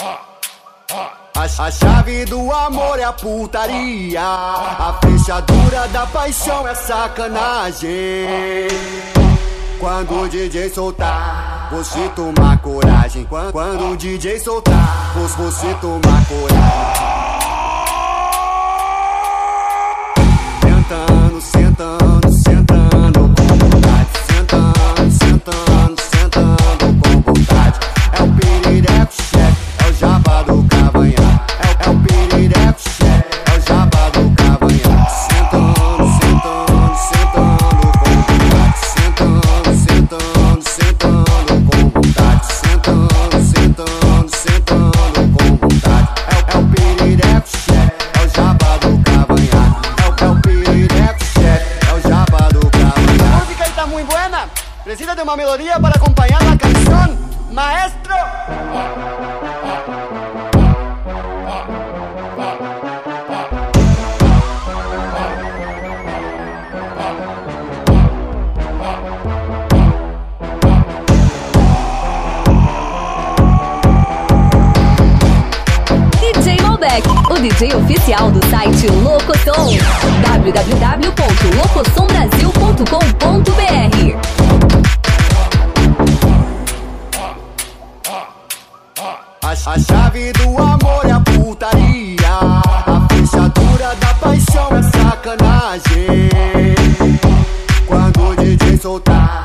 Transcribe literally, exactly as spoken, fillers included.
A, a chave do amor é a putaria, a fechadura da paixão é sacanagem. Quando o D J soltar, você tomar coragem. Quando, quando o D J soltar, você tomar coragem. Sentando, sentando, sentando com vontade. Sentando, sentando, sentando com vontade. É o Pirireco Chefe, é o jabá do cavanhaque. É, é o Pirireco Chefe, é o jabá do cavanhaque. Sentando, sentando, sentando com vontade. Sentando, sentando, sentando com vontade. Sentando, sentando, sentando com vontade. É, é o Pirireco Chefe, é o jabá do cavanhaque. É o, é o Pirireco Chefe, é o jabá do cavanhaque. La música está muy buena. Precisa de uma melodia para acompanhar a canção, maestro. D J Malbec, o D J oficial do site Locosom, w w w ponto locosom brasil ponto com ponto b r. A, a chave do amor é a putaria, a fechadura da paixão é sacanagem. Quando o D J soltar,